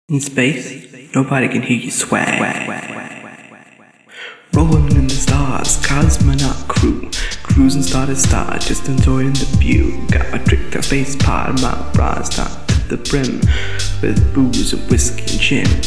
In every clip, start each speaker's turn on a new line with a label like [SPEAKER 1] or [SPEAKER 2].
[SPEAKER 1] In space, nobody can hear you swag. Rolling in the stars, cosmonaut crew, cruising star to star, just enjoying the view. Got my tricked out space pod, my bras stopped to the brim, with booze and whiskey and gin.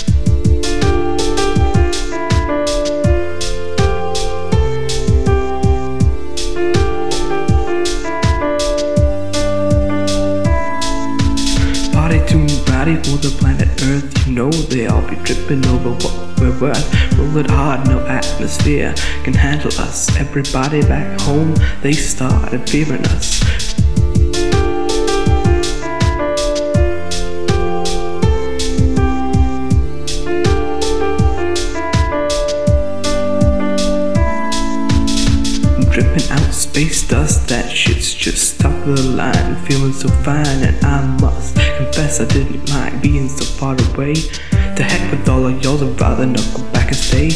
[SPEAKER 1] Body for the planet Earth, you know they all be tripping over what we're worth. Roll it hard, no atmosphere can handle us. Everybody back home, they started fearing us. Dripping out space dust, that shit's just top of the line. Feeling so fine, and I must confess I didn't like being so far away. To heck with all of y'all, I'd rather not go back and stay.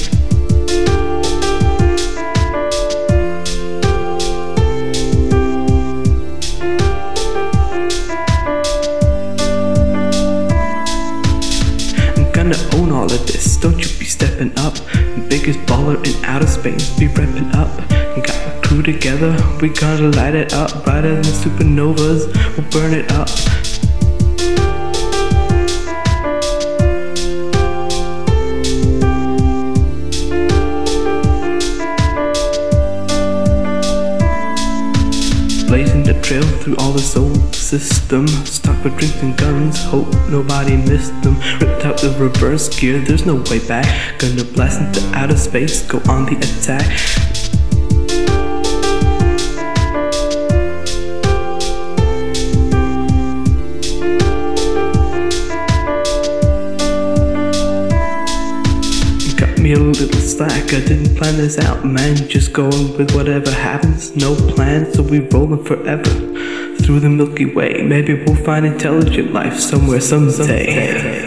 [SPEAKER 1] I'm gonna own all of this, don't you be stepping up. Biggest baller in outer space, be repping up. Got my crew together, we gonna light it up. Brighter than supernovas, we'll burn it up. Blazing the trail through all the solar system. Stuck with drinks and guns, hope nobody missed them. Ripped out the reverse gear, there's no way back. Gonna blast into outer space, go on the attack. Me a little slack, I didn't plan this out, man. Just going with whatever happens, no plan, so we rolling forever through the Milky Way. Maybe we'll find intelligent life somewhere someday.